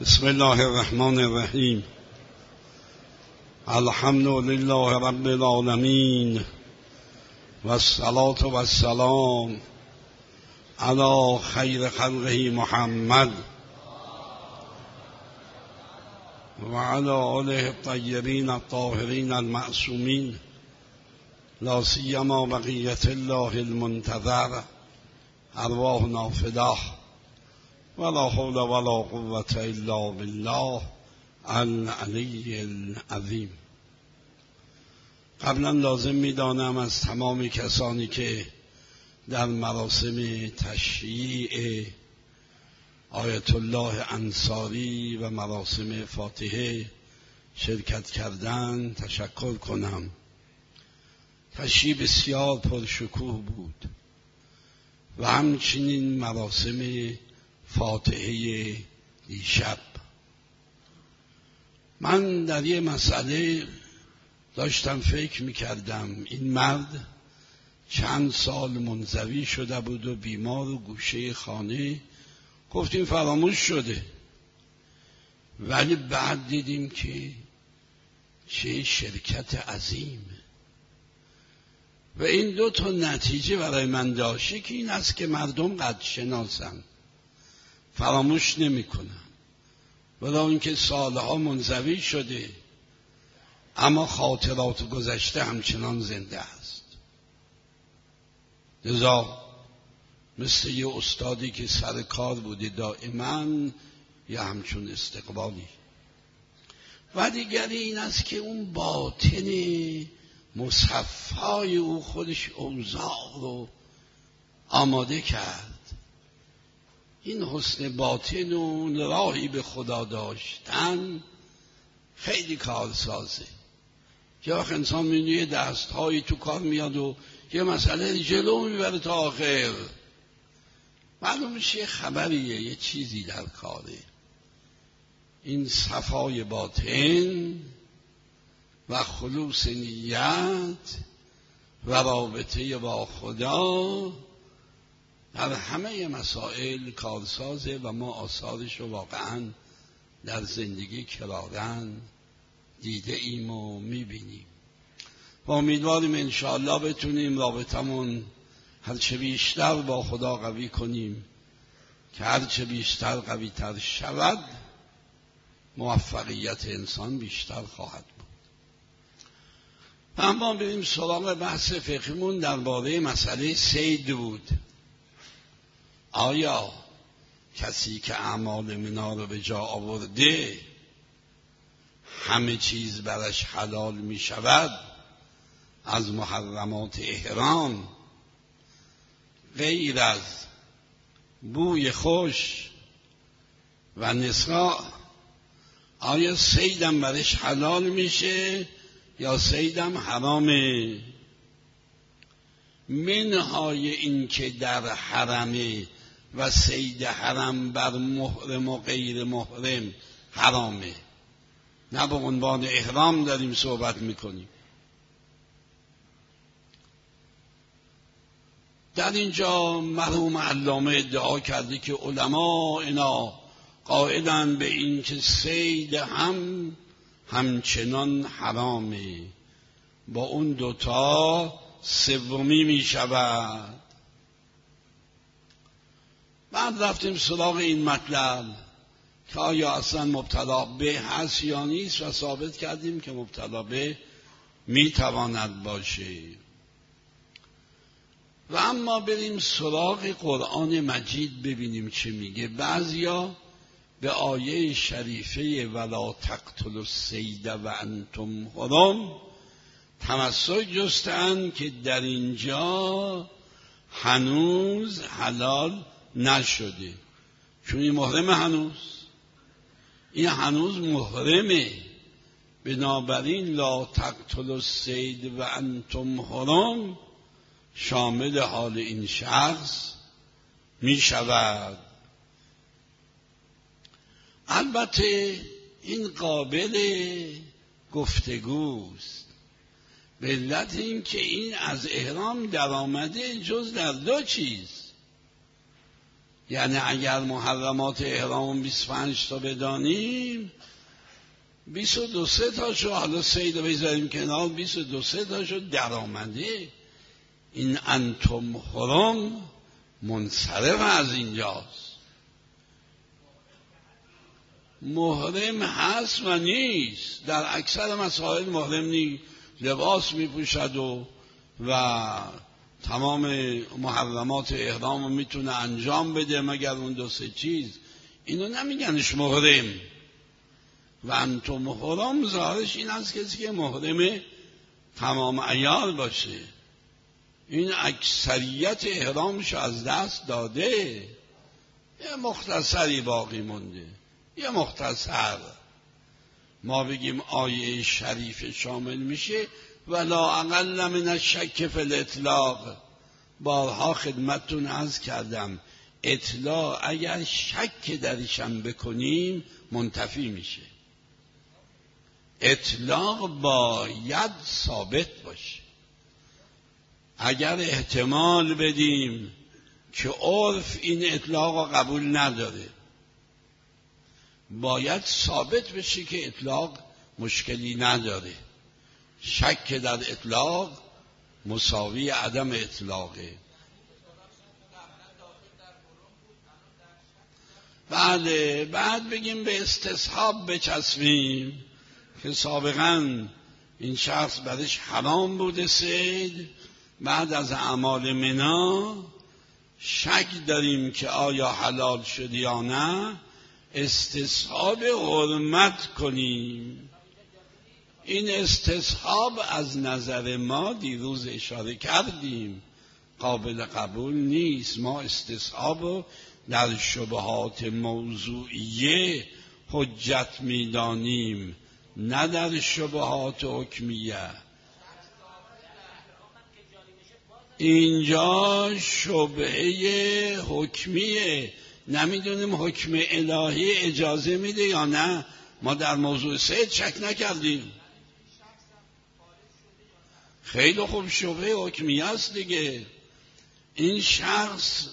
بسم الله الرحمن الرحیم. الحمد لله رب العالمین و الصلاة و السلام علی خیر خلقه محمد و علی آله الطیبین الطاهرین المعصومین، لا سیما بقیة الله المنتظر، ارواحنا فداه ولا حول ولا قوة الا بالله العلی العظیم. قبلا لازم می‌دانم از تمام کسانی که در مراسم تشییع آیت الله انصاری و مراسم فاتحه شرکت کردند تشکر کنم. تشییع بسیار پرشکوه بود و همچنین مراسم فاتحه دیشب. من در یه مسئله داشتم فکر میکردم. این مرد چند سال منزوی شده بود و بیمار و گوشه خانه، گفتیم فراموش شده، ولی بعد دیدیم که چه شرکت عظیم. و این دو تا نتیجه برای من داشته که این است که مردم قدر شناسن، فراموش نمی کنن، ولی اینکه سالها منزوی شده اما خاطرات گذشته همچنان زنده است. لذا مثل یه استادی که سر کار بوده دائما یا همچون استقبالی. و دیگری این است که اون باطن مصحفهای او خودش اوضاع رو آماده کرد. این حسن باطن و راهی به خدا داشتن خیلی کارسازه. که وقت انسان می‌بینه یه دست‌هایی تو کار میاد و یه مسئله جلو میبره تا آخر، معلوم میشه یه خبریه، یه چیزی در کاره. این صفای باطن و خلوص نیت و رابطه با خدا در همه مسائل کارسازه و ما آثارش رو واقعا در زندگی کرارن دیده ایم و میبینیم. و امیدواریم انشاءالله بتونیم رابطمون هرچه بیشتر با خدا قوی کنیم که هرچه بیشتر قوی تر شود موفقیت انسان بیشتر خواهد بود. اما بریم سراغ بحث فقهیمون درباره مسئله صید بود. آیا کسی که اعمال منا رو به جا آورده همه چیز برش حلال می شود از محرمات احرام غیر از بوی خوش و نساء؟ آیا صیدم برش حلال میشه یا صیدم حرامه؟ منهای این که در حرمه و صید حرم بر محرم و غیر محرم حرامه، نه به عنوان احرام داریم صحبت میکنیم. در اینجا مرحوم علامه ادعا کرده که علما اینا قائلن به این که صید همچنان حرامه، با اون دوتا سومی می شود. بعد رفتیم سراغ این مطلب که آیا اصلا مبتلا به هست یا نیست و ثابت کردیم که مبتلا به می تواند باشه. و اما بریم سراغ قرآن مجید ببینیم چه میگه. بعضیا به آیه شریفه ولا تقتلوا الصید و انتم حرم تمسک جستند که در اینجا هنوز حلال نشده، چون این محرم، این هنوز محرمه. بنابراین لا تقتلوا الصید و انتم حرم شامل حال این شخص می شود. البته این قابل گفتگوست، به علت این که این از احرام در آمده جز در دو چیز، یعنی اگر محرمات احرام 25 تا بدانیم 22 تاشو حالا صید رو بذاریم کنار 22 تاشو درآمده. این انتم حرم منصرف از اینجاست. محرم هست و نیست. در اکثر مسائل محرم نیست، لباس میپوشد و تمام محرمات احرام رو میتونه انجام بده مگر اون 2 چیز. اینو نمیگنش محرم. و انتم حرم ظاهرش این است کسی که محرم تمام عیار باشه. این اکثریت احرامش از دست داده، یه مختصری باقی مونده. یه مختصر ما بگیم آیه شریف شامل میشه ولا اقل من الشک فی الاطلاق. بارها خدمتتون عرض کردم اطلاق اگر شک درشم بکنیم منتفی میشه. اطلاق باید ثابت باشه. اگر احتمال بدیم که عرف این اطلاق را قبول نداره، باید ثابت بشه که اطلاق مشکلی نداره. شک در اطلاق مساوی عدم اطلاقه. بله، بعد بگیم به استصحاب بچسبیم که سابقا این شخص برش حرام بوده صید، بعد از اعمال منا شک داریم که آیا حلال شد یا نه، استصحاب حرمت کنیم. این استصحاب از نظر ما دیروز اشاره کردیم قابل قبول نیست. ما استصحاب رو در شبهات موضوعیه حجت میدانیم، نه در شبهات حکمیه. اینجا شبهه حکمیه، نمیدونیم حکم الهی اجازه میده یا نه. ما در موضوع صید شک نکردیم. خیلی خوب، شبهه حکمیه است دیگه. این شخص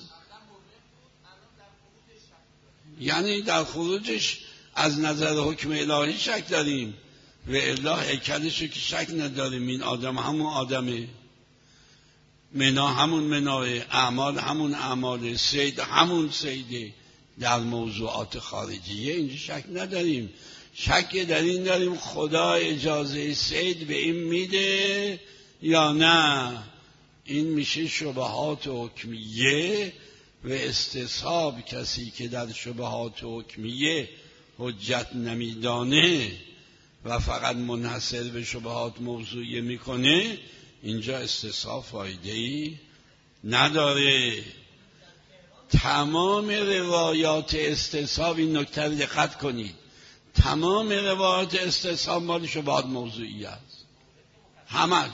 یعنی در خروجش از نظر حکم الهی شک داریم و الا هیکلشو که شک نداریم. این آدم همون آدمه، منا همون مناه، اعمال همون اعمال، صید همون صیده. در موضوعات خارجیه اینجا شک نداریم. شک در این داریم خدا اجازه صید به این میده یا نه. این میشه شبهات حکمیه و استصحاب. کسی که در شبهات حکمیه حجت نمیدانه و فقط منحصر به شبهات موضوعیه میکنه، اینجا استصحاب فایده‌ای نداره. تمام روایات استصحاب، این نکته رو دقت کنید، تمام روایات استصحاب مال شبهات موضوعی است، همش.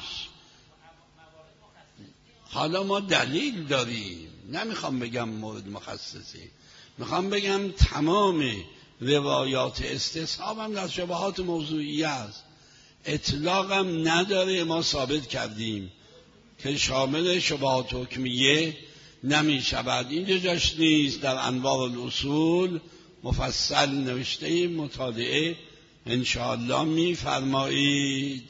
حالا ما دلیل داریم، نمیخوام بگم مورد مخصصی، میخوام بگم تمام روایات استصحاب هم در شبهات موضوعی است. اطلاق هم نداره. ما ثابت کردیم که شامل شبهات حکمیه نمی شود. اینجا جاش نیست. در انواع الاصول مفصل نوشته ایم، مطالعه انشاءالله می فرمایید.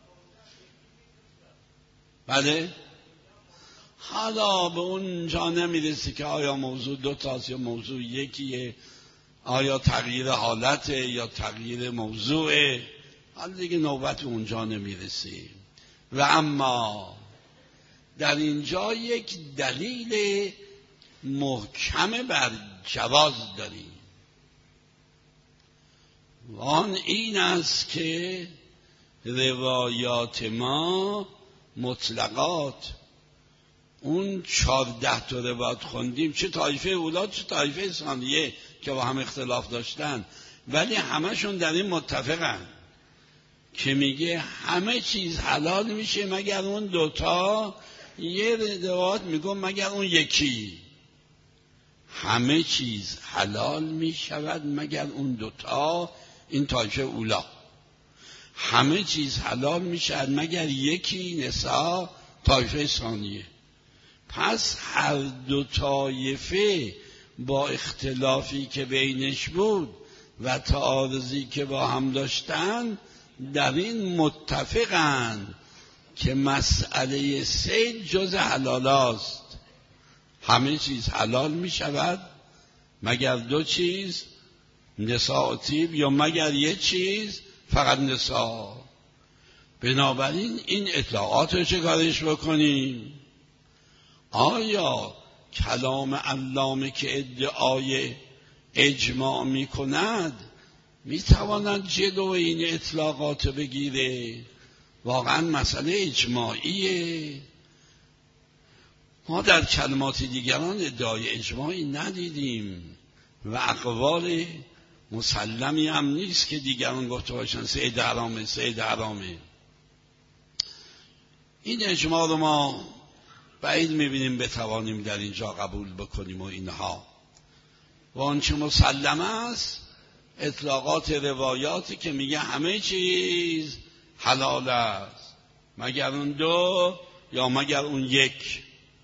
بله، حالا به اون جا نمیرسی که آیا موضوع 2 تاست یا موضوع یکیه، آیا تغییر حالته یا تغییر موضوعه. حالا دیگه نوبت اونجا نمیرسیم. و اما در اینجا یک دلیل محکم بر جواز داریم، و آن این است که روایات ما مطلقات، اون 14 تا روایت خوندیم، چه طایفه اولا چه طایفه ثانیه که با هم اختلاف داشتن، ولی همشون در این متفقن که میگه همه چیز حلال میشه مگر اون 2 تا. یه روایت میگه مگر اون یکی. همه چیز حلال میشود مگر اون 2 تا. این طایفه اولا. همه چیز حلال میشود مگر یکی، نساء، طایفه ثانیه. پس هر 2 طایفه با اختلافی که بینش بود و تعارضی که با هم داشتن در این متفقن که مسئله صید جز حلال است. همه چیز حلال می شود مگر دو چیز، نساء و طیب، یا مگر یک چیز فقط نساء. بنابراین این اطلاعات رو چه کارش بکنیم؟ آیا کلام علامه که ادعای اجماع می کند می تواند جلو این اطلاقات بگیره؟ واقعا مسئله اجماعیه. ما در کلمات دیگران ادعای اجماعی ندیدیم و اقوال مسلمی هم نیست که دیگران گفته باشن صید حرامه صید حرامه. این اجماع رو ما بعید میبینیم بتوانیم در اینجا قبول بکنیم و اینها. و آنچه مسلم است اطلاقات روایاتی که میگه همه چیز حلال است مگر اون دو یا مگر اون یک.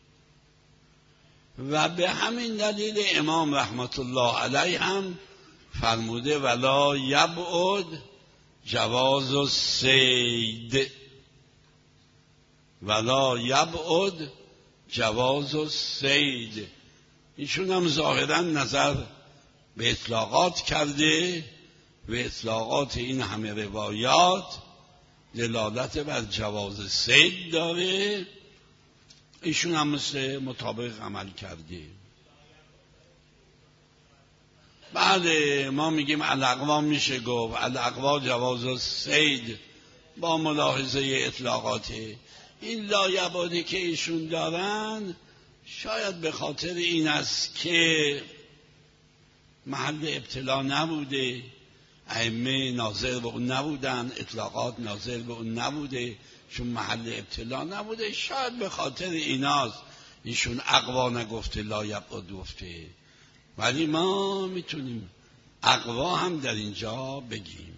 و به همین دلیل امام رحمت الله علیه هم فرموده ولا یبعد جواز الصید، ولا یبعد جواز الصید. ایشون هم ظاهرا نظر به اطلاقات کرده و اطلاقات این همه روایات دلالت بر جواز صید داره. ایشون هم مثل مطابق عمل کرده. بله ما میگیم الاقوا میشه گفت، الاقوا جواز الصید با ملاحظه اطلاقاته. این لایبادی که ایشون دارن شاید به خاطر این است که محل ابتلا نبوده، ائمه ناظر به اون نبودن، اطلاقات ناظر به اون نبوده، چون محل ابتلا نبوده. شاید به خاطر ایناست ایشون اقوا نگفته لایبعد گفته. ولی ما میتونیم اقوا هم در اینجا بگیم.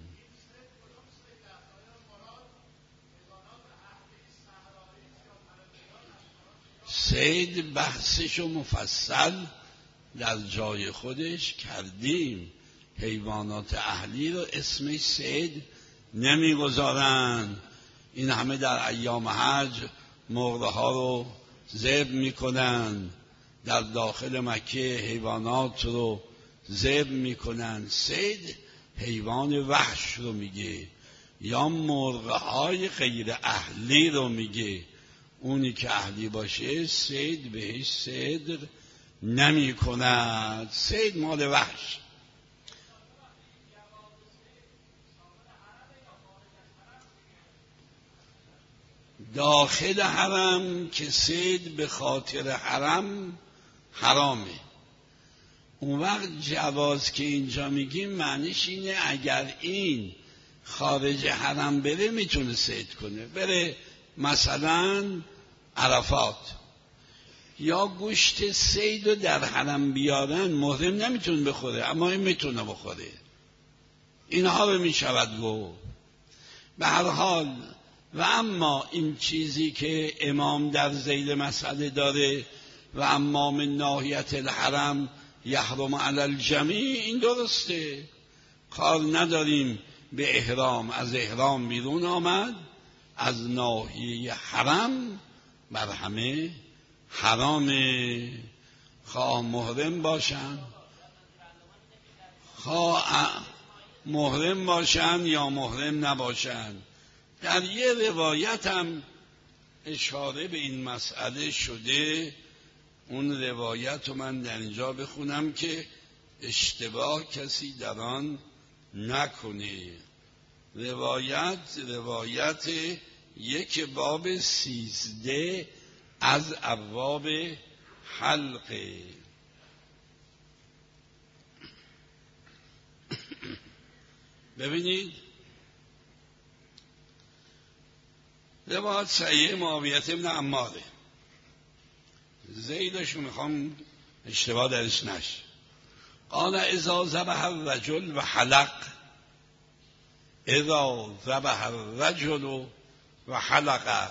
صید بحثشو مفصل در جای خودش کردیم. حیوانات اهلی رو اسمش صید نمیگذارن. این همه در ایام حج مرغ ها رو ذبح میکنن، در داخل مکه حیوانات رو ذبح میکنن. صید حیوان وحش رو میگه یا مرغ های غیر اهلی رو میگه. اونی که اهلی باشه صید بهش صید نمی کند. صید مال وحش. داخل حرم که صید به خاطر حرم حرامه. اون وقت جواز که اینجا میگیم معنیش اینه اگر این خارج حرم بره میتونه صید کنه، بره مثلا عرفات، یا گوشت صید رو در حرم بیارن محرم نمیتونه بخوره اما این میتونه بخوره. اینها رو میشود گفت. به هر حال و اما این چیزی که امام در ذیل مسئله داره و اما من ناحیت الحرم یحرم علی الجمیع، این درسته. کار نداریم به احرام، از احرام بیرون آمد، از ناحیه حرم بر همه حرامه، خواه محرم باشن، خواه محرم باشن یا محرم نباشن. در یه روایت هم اشاره به این مسئله شده. اون روایت رو من در اینجا بخونم که اشتباه کسی در آن نکنه. روایت یک باب 13 از ابواب حلقه. ببینید روایت صحیح معاویه بن عماره. زیدشو میخوام اشتباه درش نشه. قال اذا ذبح الرجل و حلق، اذا ذبح الرجل و حلق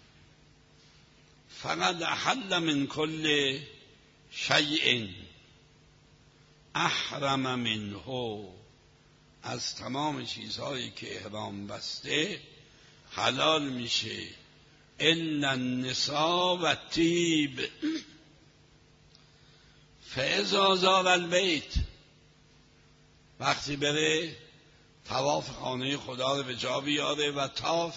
فقد احل من كل شیء احرم منه، از تمام چیزهایی که احرام بسته حلال میشه، الا النساء و الطیب. فاذا زار البیت، وقتی بره طواف خانه خدا رو به جا بیاره و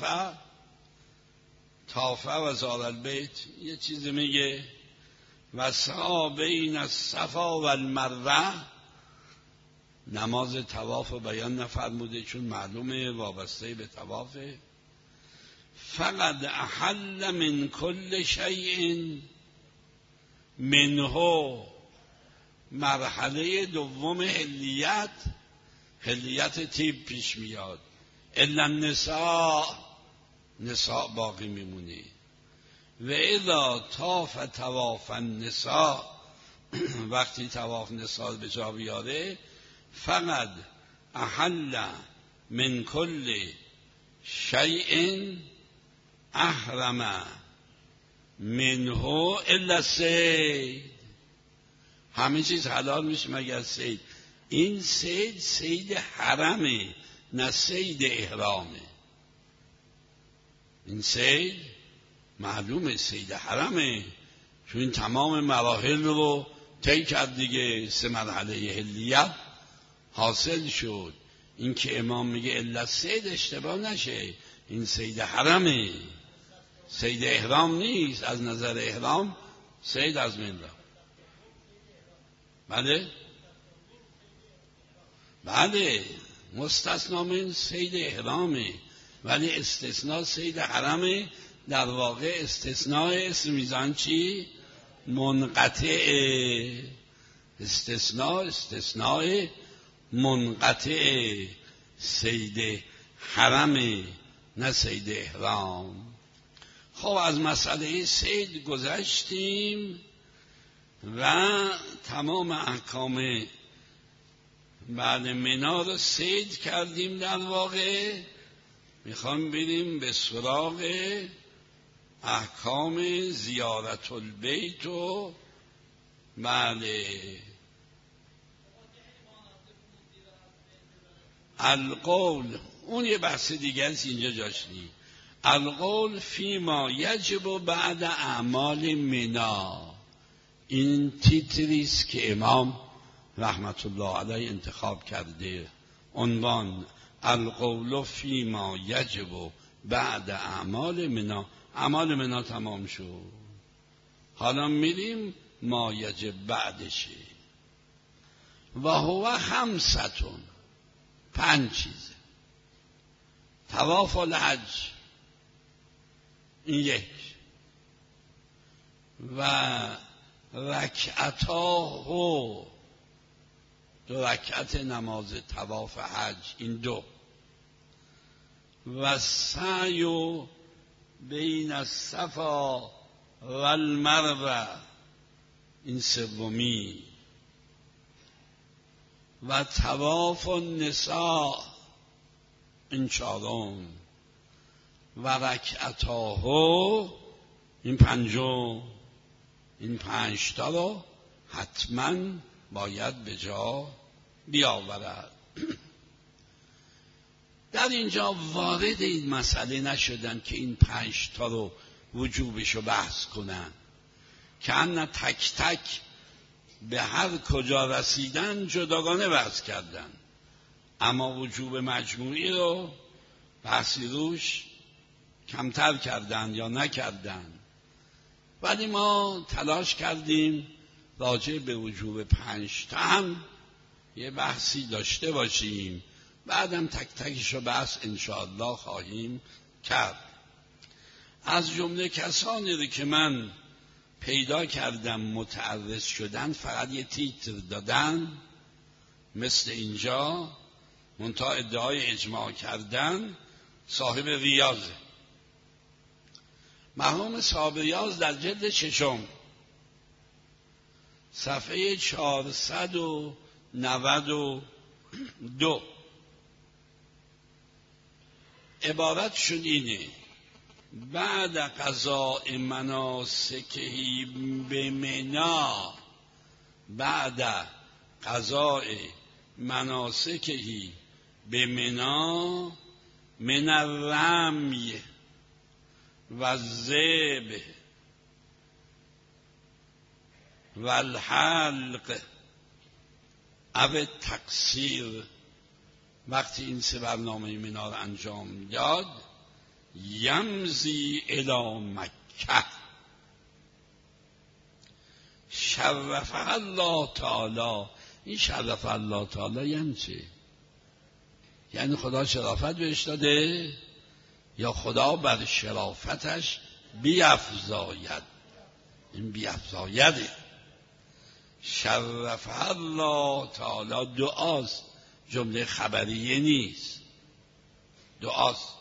طاف و زار البیت، یه چیزی میگه و سعی بین الصفا و المروه، نماز طواف رو بیان نفرموده چون معلومه وابسته به طوافه. فقد احل من کل شیء منه، مرحله دوم حلیت طیب پیش میاد. الا النساء، نساء باقی میمونه. و اذا طاف طواف النساء، وقتی طواف نساء به جا بیاره، فقط احل من کل شیء احرم منه الا الصید، همه چیز حلال میشه مگر صید. این صید حرمه، نه صید احرامه. این صید معلومه صید حرمه، چون این تمام مراحل رو طی کرد دیگه، 3 مرحله حلیت حاصل شد. این که امام میگه الا صید اشتباه نشه، این صید حرمه، صید احرام نیست. از نظر احرام صید از من را، بله مستثنا من صید احرامه، ولی استثناء صید حرمه. در واقع استثناء اسم میزان چی؟ منقطع. استثناء منقطع، صید حرمه نه صید احرام. خب از مسئله صید گذشتیم و تمام احکام بعد منا رو صید کردیم. در واقع میخوام بریم به سراغ احکام زیارت البیت و القول، اون یه بحث دیگه است اینجا جاش نی. القول فیما یجب بعد اعمال منا، این تیتریست که امام رحمت الله علیه انتخاب کرده، عنوان القول فیما یجب بعد اعمال منا. اعمال منا تمام شد، حالا میریم ما یجب بعدشه. و هو 5، 5 چیزه. طواف الحج این 1، و رکعتاه، 2 رکعت نماز طواف حج این 2، و سعی بین الصفا و المروه این 3، و طواف النساء این 4، و رکعتاه این 5. این 5 تا رو حتما باید به جا بیاورد. در اینجا وارد این مسئله نشدن که این 5 تا رو وجوبشو بحث کنن، که ان تک تک به هر کجا رسیدن جداگانه بحث کردن، اما وجوب مجموعی رو بحثی روش کمتر کردن یا نکردن. ولی ما تلاش کردیم راجع به وجوب 5 تا هم یه بحثی داشته باشیم، بعدم تک تکشو بحث انشاءالله خواهیم کرد. از جمله کسانی رو که من پیدا کردم متعرض شدن فقط یه تیتر دادن مثل اینجا، منتها ادعای اجماع کردن، صاحب ریاضه. مرحوم صاحب ریاض در جلد 6 صفحه 492 عبارتشون اینه: بعد قضاء مناسکه به منا، بعد قضاء مناسکهی به منا من الرمی و الذبح و الحلق او تقصیر. وقتی این سه برنامه منا رو انجام داد، یمضی الی مکه شرف الله تعالی. این شرف الله تعالی یعنی چه؟ یعنی خدا شرافت بهش داده یا خدا بر شرافتش بیفزاید؟ این بیفزایده. شرف الله تعالی دعاست، جمله خبریه نیست، دعاست.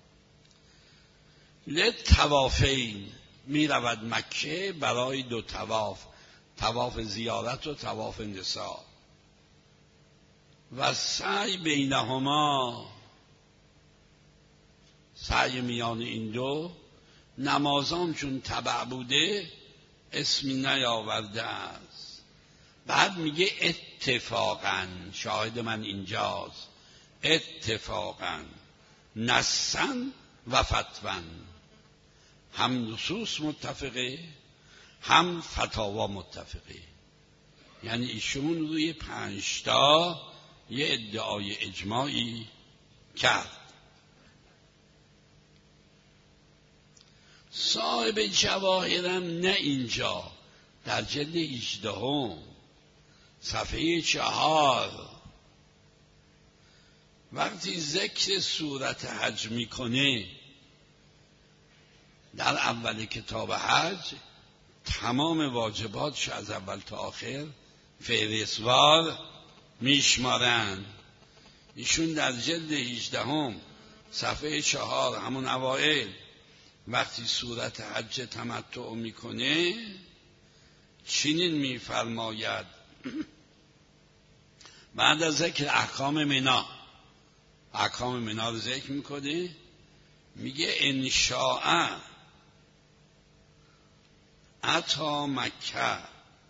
لطوافین می رود مکه برای دو طواف، طواف زیارت و طواف نساء و سعی بینهما، سعی میان این دو. نمازان چون تبع بوده اسمی نیاورده است. بعد میگه اتفاقا، شاهد من اینجاست، اتفاقا نصن و فتون، هم نصوص متفقه هم فتاوا متفقه. یعنی ایشون روی 5 تا یه ادعای اجماعی کرد. صاحب جواهرم نه اینجا، در جلد 18 صفحه 4 وقتی ذکر صورت حج میکنه در اول کتاب حج، تمام واجباتش از اول تا آخر فهرستوار میشمارن. ایشون در جلد 18 صفحه 4 همون اوائل وقتی صورت حج تمتع میکنه چنین میفرماید. بعد از ذکر احکام منا، احکام منا رو ذکر میکنه، میگه انشاء اتا مکه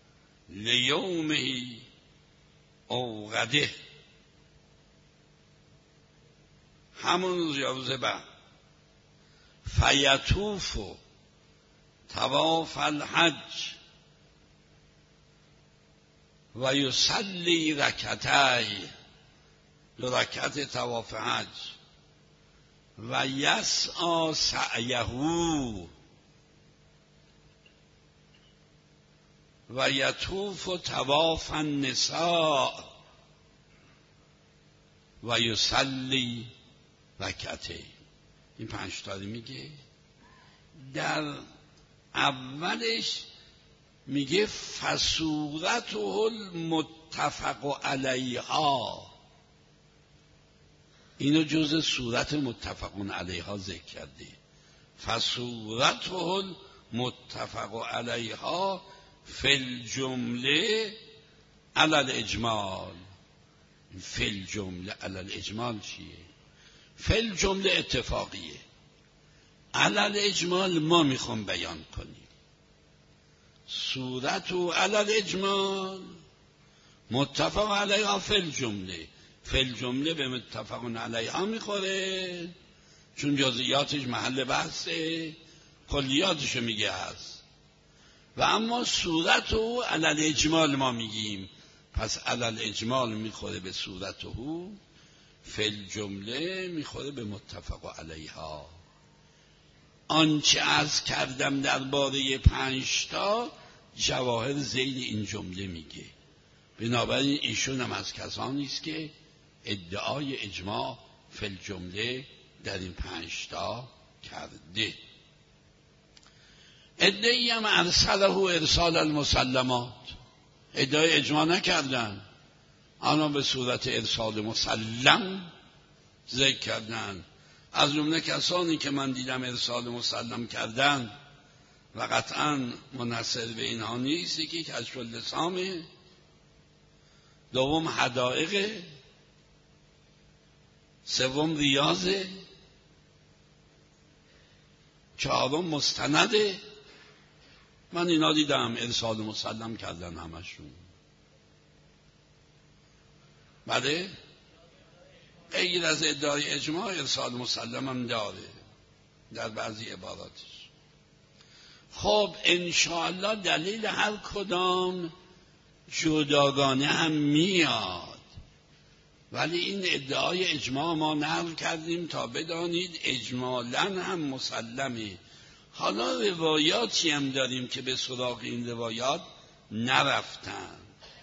لیومه او غده، همون روز یا روز بعد، فیطوف طواف الحج و یصلی رکعتین، 2 رکعت طواف حج، و یسعی سعیه و یطوف طواف النساء و یصلی رکعتین. این 5 تا میگه. در اولش میگه فصورته المتفق علیها، اینو جز صورت متفقون علیها ذکر کرده. فصورته المتفق علیها فی الجمله علی الاجمال. فی الجمله علی الاجمال چیه؟ فی الجمله اتفاقیه، علی الاجمال ما میخوام بیان کنیم. صورت و علی الاجمال متفق علیها فی الجمله، فی الجمله به متفقون علیها میخوره چون جزئیاتش محل بحثه، کلیاتشو میگه هست. و اما صورت و علی الاجمال ما میگیم، پس علی الاجمال میخوره به صورت و فی الجمله میخوره به متفق علیها. آنچه عرض کردم درباره 5 تا جواهر ذیل این جمله میگه. بنابراین ایشون هم از کسانی است که ادعای اجماع فی الجمله در این 5 تا کرده. ادعی هم ارسله ارسال المسلمات، ادعای اجماع نکردن، آنها به صورت ارسال مسلم ذکر کردن. از جمله کسانی که من دیدم ارسال مسلم کردن و قطعا منحصر به اینها نیست، یکی کشف اللسامه، دوم حدائقه، سوم ریاضه، 4 مستنده. من اینا دیدم ارسال مسلم کردن همشون. بله، غیر از ادعای اجماع ارسال مسلم هم داره در بعضی عباراتش. خب انشاءالله دلیل هر کدام جداگانه هم میاد، ولی این ادعای اجماع ما نقل کردیم تا بدانید اجمالاً هم مسلمه. حالا روایاتی هم داریم که به سراغ این روایات نرفتن،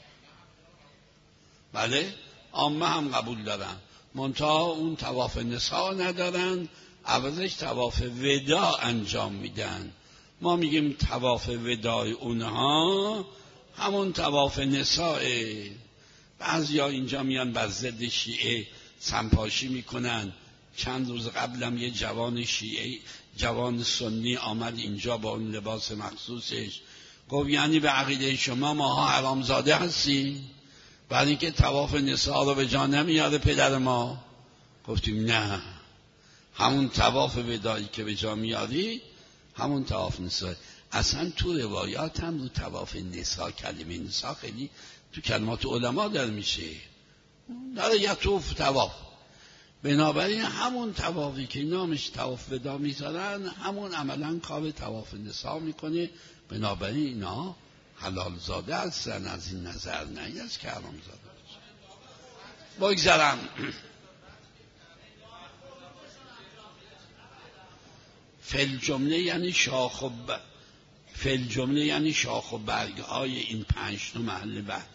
بله، عامه هم قبول دارن، منتها اون طواف نساء ندارن، عوضش طواف وداع انجام میدن. ما میگیم طواف وداع اونها همون طواف نسائه. بعضیا اینجا میان بر ضد شیعه سمپاشی میکنن. چند روز قبلم یه جوان شیعه، جوان سنی آمد اینجا با اون لباس مخصوصش، گفت یعنی به عقیده شما ماها حرامزاده هستیم برای اینکه طواف نساء رو به جا نمیاره پدر ما؟ گفتیم نه، همون طواف وداعی که به جا میاری همون طواف نساء. اصلا تو روایات هم رو طواف نساء کلمه نساء خیلی تو کلمات علما در میشه، در یطوف طواف. بنابراین همون طوافی که نامش طواف وداع میذارن همون عملا کار طواف نساء میکنه. بنابراین اینا حلال زاده هستن از این نظر، نه این از که حرام زاده. بگذارم فل جمله یعنی شاخ و برگ های این 5 محل بحثی.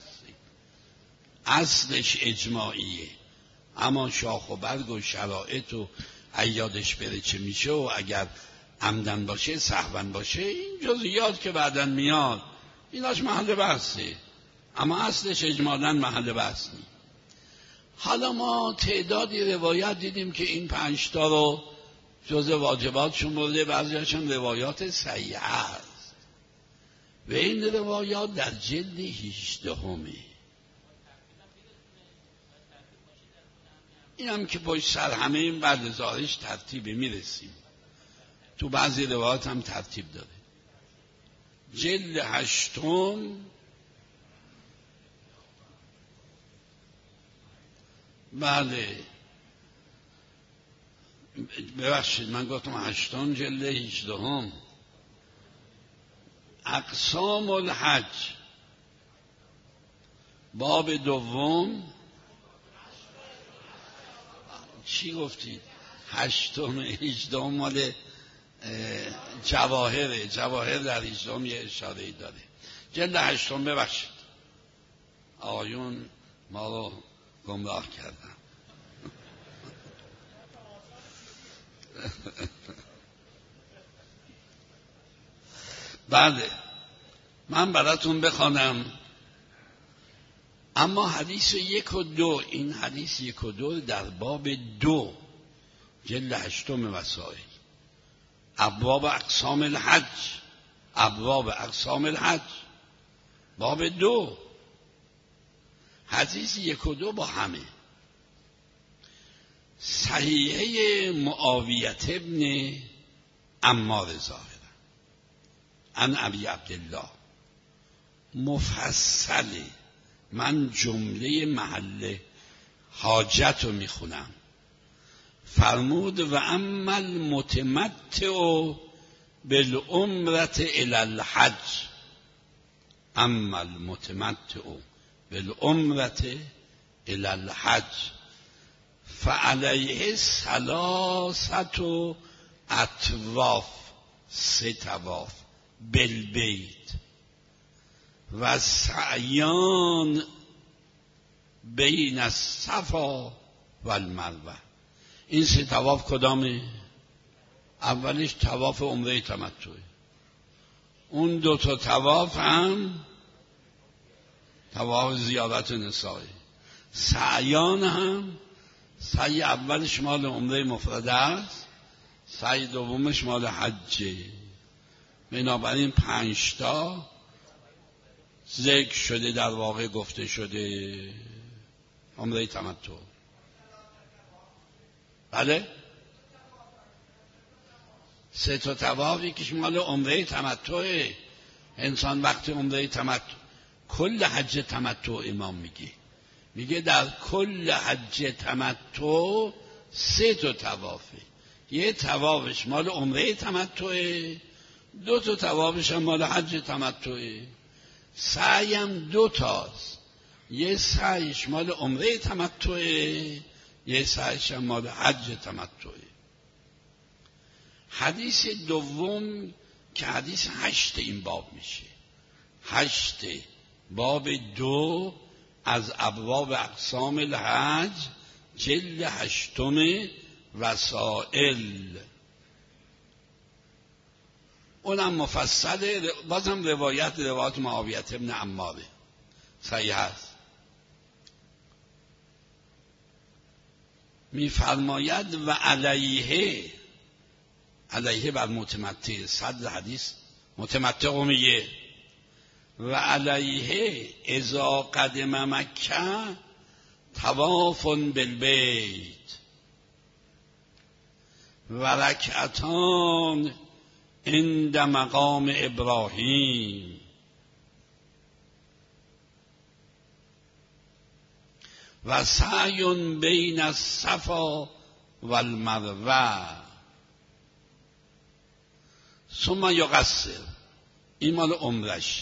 اصلش اجماعیه، اما شاخ و برگ و شرایط و ایادش بره چه میشه و اگر عمدن باشه سهوا باشه این جزئیات که بعدن میاد ایناش محل بحثه، اما اصلش اجمالاً محل بحث نیست. حالا ما تعدادی روایت دیدیم که این 5 رو جز واجبات شمرده، بعضی‌هاشون روایات صحیحه است و این روایات در جلد 18 این هم که پشت سر همه این بعد ظاهرش ترتیبی میرسیم. تو بعضی روایات هم ترتیب داره. جلد 8 بله، ببخشید من گفتم 8 جلد 18 اقسام الحج باب 2. چی گفتید؟ 8 18 مال جواهر در 18 یه اشاره داره. جلد 8 ببخشید آقایون ما رو گمراه کردن. بله من براتون بخوانم، اما حدیث 1 و 2، این حدیث 1 و 2 در باب 2 جلد 8 وسائل ابواب اقسام الحج باب 2 حدیث 1 و 2 با همه. صحیحه معاویه ابن عمار ظاهرا عن ابی عبدالله مفصله. من جمله محل حاجت رو میخونم. فرمود و اما المتمتع بالعمرة الی الحج، اما المتمتع بالعمرة الی الحج فعلیه 3 اطواف، 3 طواف بالبیت و سعیان بین الصفا و المروه. این 3 طواف کدامه؟ اولش طواف عمره تمتع، اون 2 طواف هم طواف زیارت نساء، سعیان هم سعی اولش مال عمره مفرده است، سعی دومش مال حجه. بنابراین 5 ذکر شده، در واقع گفته شده عمره تمتع. بله 3 طوافی که مال عمره تمتع. انسان وقتی عمره تمتع، کل حج تمتع امام میگه، میگه در کل حج تمتع 3 تا طوافه. یه طوافش مال عمره تمتعه، 2 تا طوافش هم مال حج تمتعه. سعی هم 2 تاست، یه سعیش مال عمره تمتعه، یه سعیش هم مال حج تمتعه. حدیث دوم که حدیث 8 این باب میشه، 8 باب 2 از ابواب اقسام الحج، جلد 8 وسائل. اونم مفصله، بازم روایت معاویه بن عماره صحیح هست. میفرماید و علیه بر متمتع، صدر حدیث متمتع میگه و علیه اذا قدم مکه طواف بالبیت و رکعتان عند مقام ابراهیم و سعی بین الصفا و المروه ثم یقصر. این مال عمرش.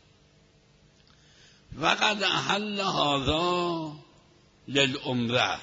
وقد احل هذا للعمره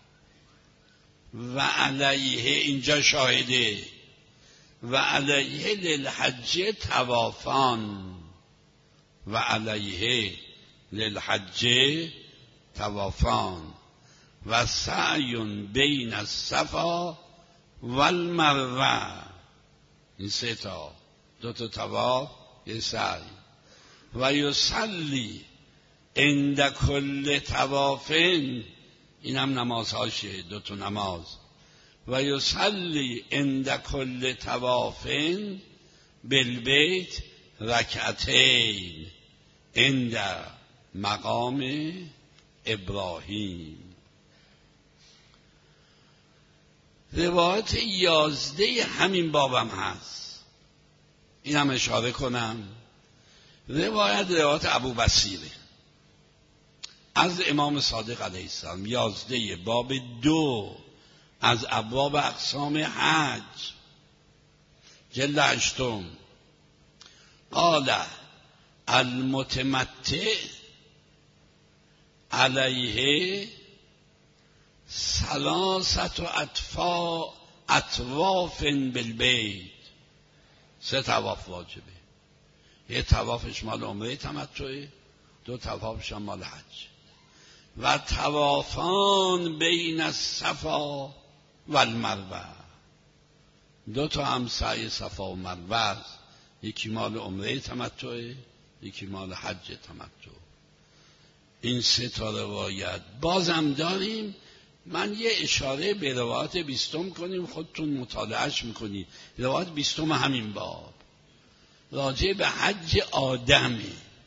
و علیه، اینجا شاهده، و علیه للحج طوافان، و علیه للحج طوافان و سعی بین الصفا و المروه. این 3 تا، 2 تا طواف، یه سعی. و یصلی عند کل طوافین، این هم نمازهاشه، 2 تا نماز. و یصلی عند کل طوافین بالبیت رکعتین عند مقام ابراهیم. روایت 11 همین بابم هست، این هم اشاره کنم. روایت ابو بصیره از امام صادق علیه السلام، 11 باب 2 از ابواب اقسام حج، جلد 8. قال المتمتع علیه 3 اطواف بالبیت. 3 طواف واجبه، یه طوافش مال عمره تمتعه، 2 طوافش هم مال حج. و طوافان بین الصفا و المروه، 2 تا هم سعی صفا و مروه، یکی مال عمره تمتعه، یکی مال حج تمتع. این 3 تا روایت. بازم داریم، من یه اشاره به روایت 20 کنیم، خودتون مطالعهش میکنید. روایت 20 همین باب راجع به حج آدمه.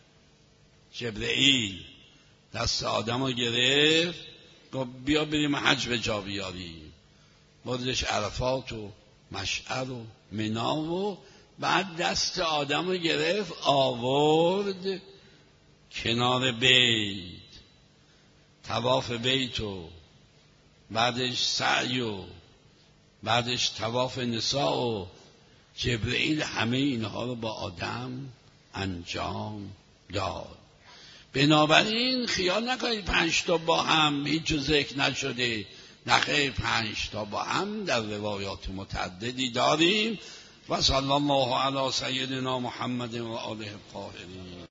جبرئیل دست آدم رو گرفت، گفت بیا بریم حج به جا بیاریم. بردش عرفات و مشعر و منا، و بعد دست آدم رو گرفت آورد کنار بیت، طواف بیت و بعدش سعی و بعدش طواف نساء و جبرئیل همه اینها رو با آدم انجام داد. بنابراین خیال نکنید 5 تا با هم هیچ ذکر نشده، نخیر 5 تا با هم در روایات متعددی داریم. و صلی الله علی سیدنا محمد و آله الطاهرین.